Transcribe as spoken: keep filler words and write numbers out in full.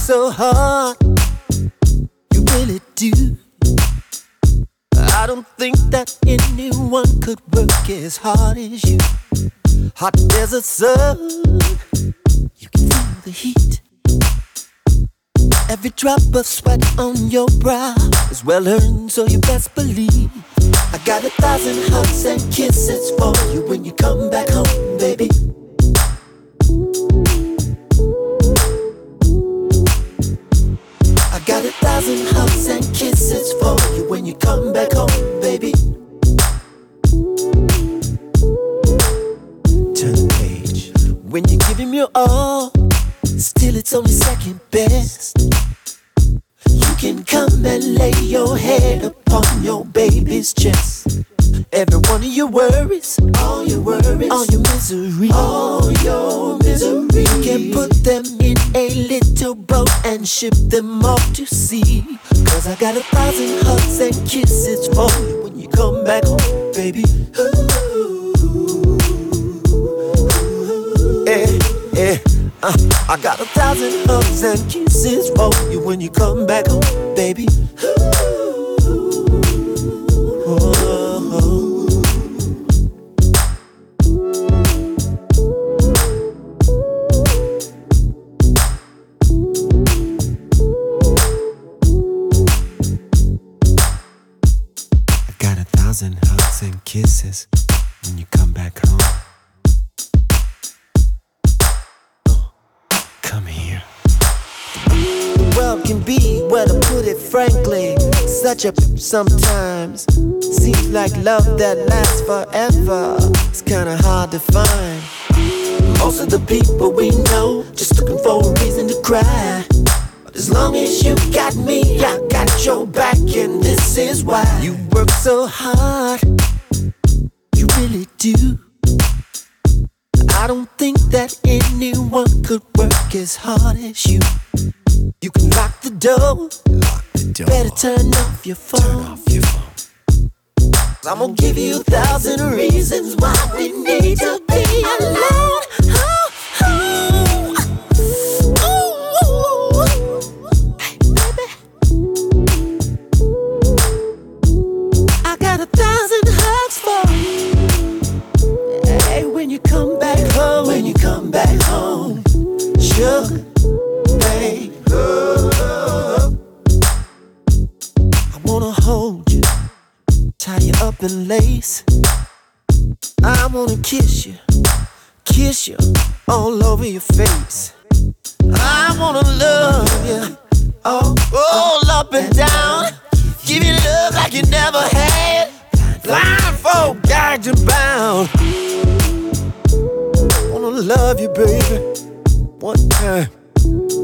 so hard, you really do. I don't think that anyone could work as hard as you. Hot desert sun, you can feel the heat. Every drop of sweat on your brow is well earned, so you best believe I got a thousand hugs and kisses for you when you come back home, baby. I got a thousand hugs and kisses for you when you come back home, baby. Turn the page. When you give him your all, still it's only second best. You can come and lay your head upon your baby's chest. Every one of your worries, all your worries, all your misery, all your misery, you can put them in a little boat and ship them off to sea. Cause I got a thousand hugs and kisses for you when you come back home, baby. Ooh, eh, eh. Uh, I got a thousand hugs and kisses for you when you come back home, baby. I got a thousand hugs and kisses when you come back home. Come here. The world can be, well to put it frankly, such a sometimes. Seems like love that lasts forever. It's kinda hard to find. Most of the people we know just looking for a reason to cry. But as long as you got me, I got your back, and this is why. You work so hard, you really do. I don't think that anyone could work as hard as you. You can lock the door, lock the door. Better turn off your phone. Turn off your phone. I'm gonna give you a thousand reasons why we need to be alone. Oh, oh. Ooh. Hey, baby. I got a thousand hugs for you. Hey, when you come back home, when you come back home, sugar, babe. Oh. I wanna hold you, tie you up in lace. I wanna kiss you, kiss you all over your face. I wanna love you all, all up and down. Give you love like you never had. Blindfold, gagged and bound. Wanna love you, baby, one time.